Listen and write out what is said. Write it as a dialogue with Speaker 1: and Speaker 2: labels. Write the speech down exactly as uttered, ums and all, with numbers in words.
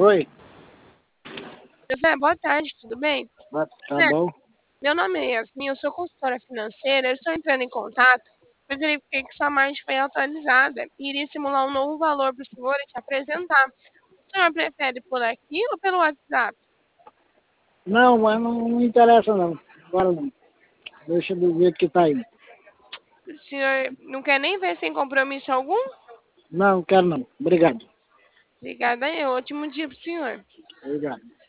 Speaker 1: Oi,
Speaker 2: José, boa tarde, tudo bem?
Speaker 1: tá tá
Speaker 2: José,
Speaker 1: bom?
Speaker 2: meu nome é Yasmin, eu sou consultora financeira, eu estou entrando em contato, pois verifiquei que sua margem foi atualizada e iria simular um novo valor para o senhor e te apresentar. O senhor prefere por aqui ou pelo WhatsApp?
Speaker 1: Não, mas não, não interessa não. Agora não. Deixa do jeito que tá aí.
Speaker 2: O senhor não quer nem ver sem compromisso algum?
Speaker 1: Não, quero não. Obrigado.
Speaker 2: Obrigada, aí, ótimo dia para o senhor.
Speaker 1: Obrigado.